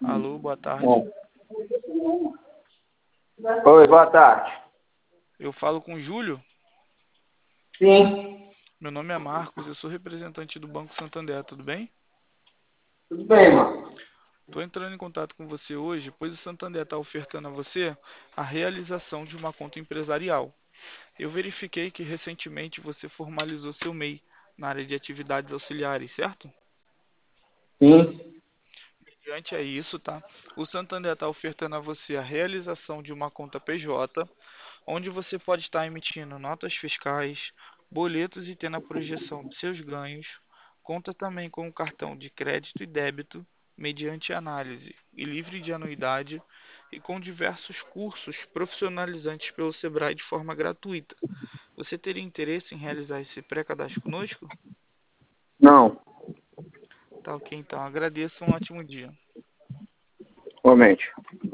Alô, boa tarde. Bom. Oi, boa tarde. Eu falo com o Júlio. Sim, Meu nome é Marcos, eu sou representante do Banco Santander, tudo bem? tudo bem, mano. Estou entrando em contato com você hoje, pois o Santander está ofertando a você a realização de uma conta empresarial. Eu verifiquei que recentemente você formalizou seu MEI na área de atividades auxiliares, certo? Sim, Diante a isso, tá? O Santander está ofertando a você a realização de uma conta PJ, onde você pode estar emitindo notas fiscais, boletos e tendo a projeção de seus ganhos. Conta também com o cartão de crédito e débito, mediante análise e livre de anuidade, e com diversos cursos profissionalizantes pelo Sebrae de forma gratuita. Você teria interesse em realizar esse pré-cadastro conosco? não, Tá ok, então. Agradeço, um ótimo dia. realmente.